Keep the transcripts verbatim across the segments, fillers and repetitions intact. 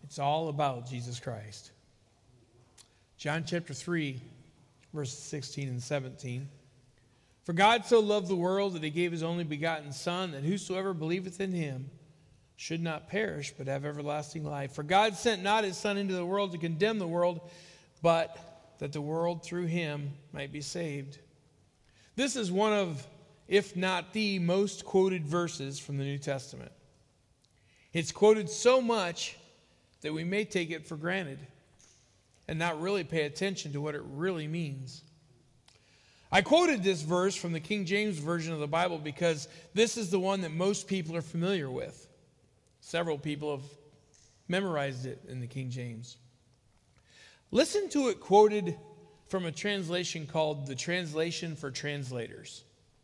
It's all about Jesus Christ. John chapter three, verses sixteen and seventeen. For God so loved the world that he gave his only begotten Son, that whosoever believeth in him should not perish, but have everlasting life. For God sent not his Son into the world to condemn the world, but that the world through him might be saved. This is one of, if not the most quoted verses from the New Testament. It's quoted so much that we may take it for granted and not really pay attention to what it really means. I quoted this verse from the King James Version of the Bible because this is the one that most people are familiar with. Several people have memorized it in the King James. Listen to it quoted from a translation called the Translation for Translators.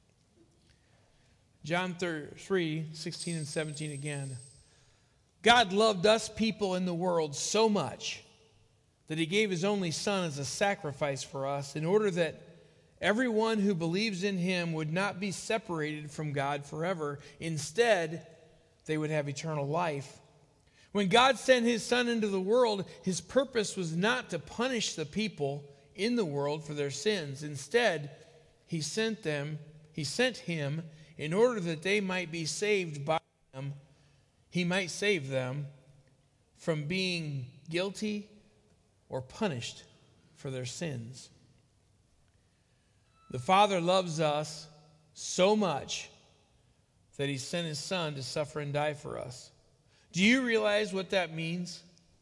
John three, sixteen and seventeen again. God loved us people in the world so much that he gave his only Son as a sacrifice for us in order that everyone who believes in him would not be separated from God forever. Instead, they would have eternal life. When God sent his Son into the world, his purpose was not to punish the people in the world for their sins. Instead, he sent them, he sent him in order that they might be saved by him. He might save them from being guilty or punished for their sins. The Father loves us so much that he sent his Son to suffer and die for us. Do you realize what that means?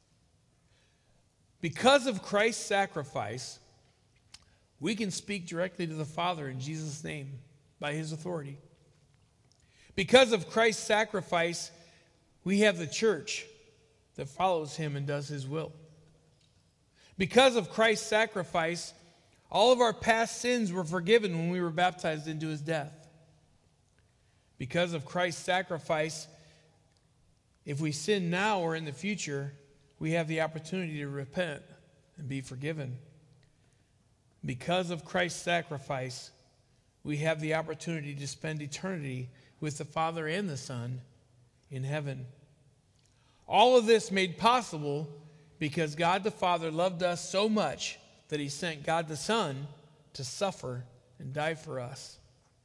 Because of Christ's sacrifice, we can speak directly to the Father in Jesus' name by his authority. Because of Christ's sacrifice, we have the church that follows him and does his will. Because of Christ's sacrifice, all of our past sins were forgiven when we were baptized into his death. Because of Christ's sacrifice, if we sin now or in the future, we have the opportunity to repent and be forgiven. Because of Christ's sacrifice, we have the opportunity to spend eternity with the Father and the Son in heaven. All of this made possible because God the Father loved us so much that he sent God the Son to suffer and die for us.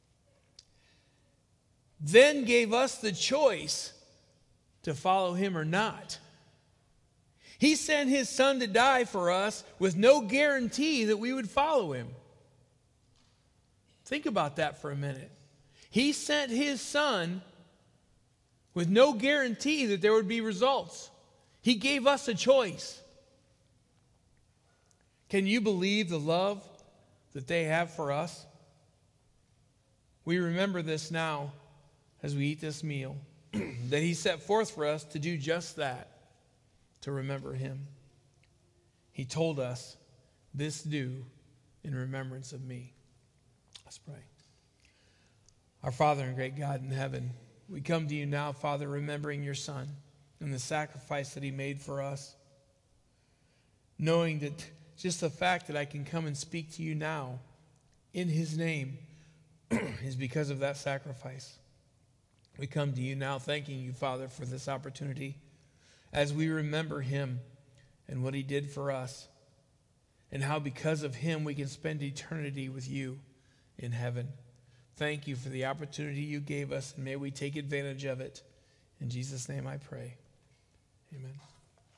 Then gave us the choice to follow him or not. He sent his Son to die for us with no guarantee that we would follow him. Think about that for a minute. He sent his Son with no guarantee that there would be results. He gave us a choice. Can you believe the love that they have for us? We remember this now as we eat this meal, that he set forth for us to do just that, to remember him. He told us, "This do in remembrance of me." Let's pray. Our Father and great God in heaven, we come to you now, Father, remembering your Son and the sacrifice that he made for us, knowing that just the fact that I can come and speak to you now in his name is because of that sacrifice. We come to you now thanking you, Father, for this opportunity as we remember him and what he did for us and how because of him we can spend eternity with you in heaven. Thank you for the opportunity you gave us, and may we take advantage of it. In Jesus' name I pray.